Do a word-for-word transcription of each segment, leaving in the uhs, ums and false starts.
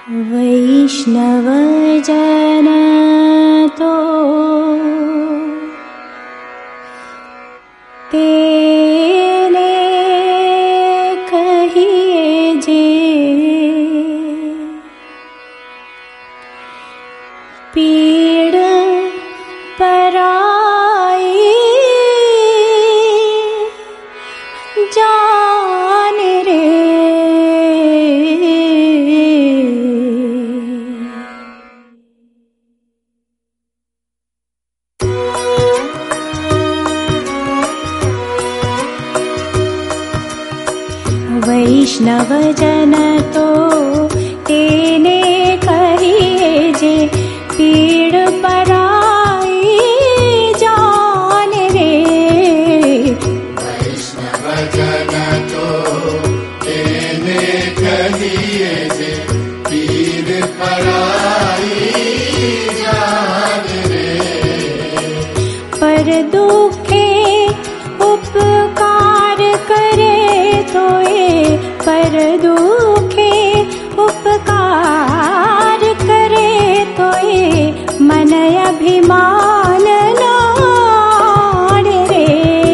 वैष्णव जन तो तेने कहिए जे, पीड़ पराई जान रे। वैष्णव जन तो तेने कहिए जे, पीड़ पराई जान रे। वैष्णव जन तो तेने कहिए जे, पीड़ पराई जान रे। पर दुखे उपकार करे तोए, पर दुखे उपकार करे तोए, मन अभिमान नाड़ रे।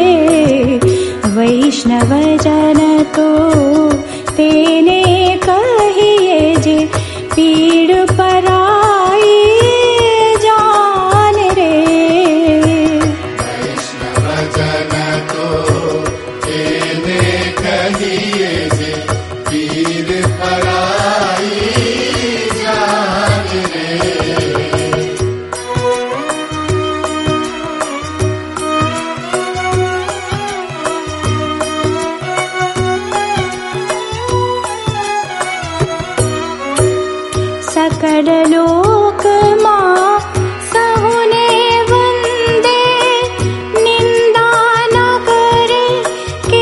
वैष्णव जन तो तेने कहिए जे, पीड़ पराई जान रे। वैष्णव जन तो तेने कहिए जे, पीड़ पराई जान रे। सकल लोक मां सहुने वंदे, निंदा न करे के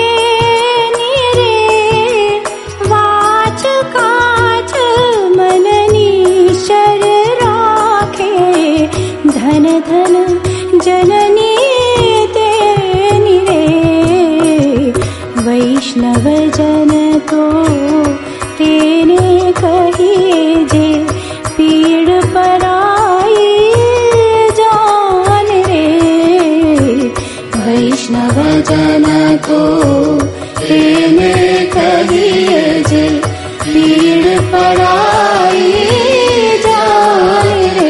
निरे। वाच काच मन नीशर राखे, धन धन जननी तेनी रे। वैष्णव जन तो तेने कहिए जे, पीड़ पराई जान रे। वैष्णव जन को तेने कहिए जे, पीड़ पराई जान रे।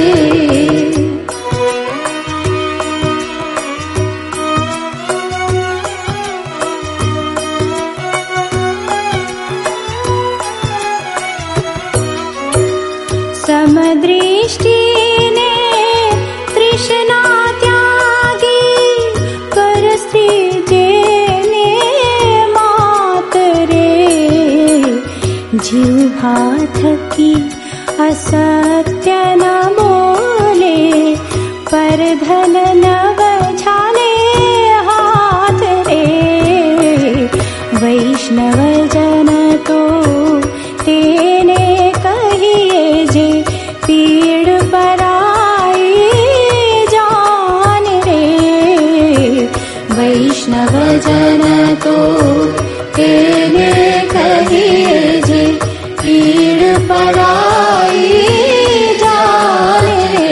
समदृष्टि ने तृष्णा त्यागी, कर स्त्री जेने मात रे। जीव भाथ की असत्य न बोले, पर धन न बझाले हाथ रे। वैष्णव जन तो तेने कहिए जे, पीड़ पराई जान रे। वैष्णव जन तो तेने कहिए जे, पीड़ पराई जान रे।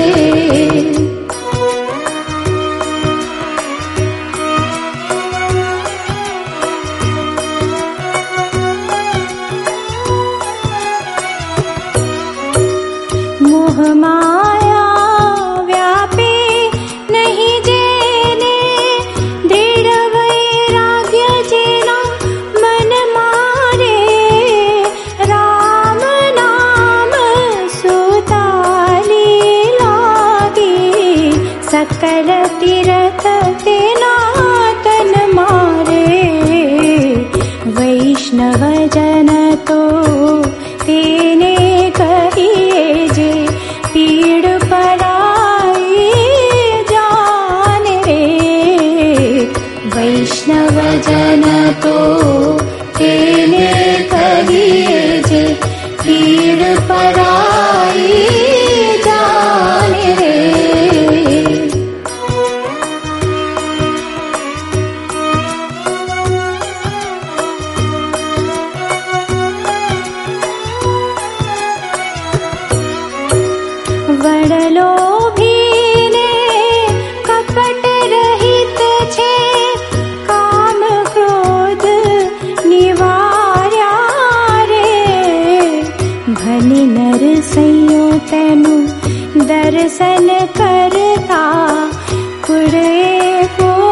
मोह माया व्यापे नहीं जेने, दृढ़ वैराग्य जेना मन मारे। राम नाम सुताली लागी, सकल तीरथ तेना तन मारे। वैष्णव जन तो तेने कहिए जे, पीड़ पराई जान रे। वैष्णव जन तो तेने कहिए जे, पीड़ पराई जान रे। दर्शन करता पुरे को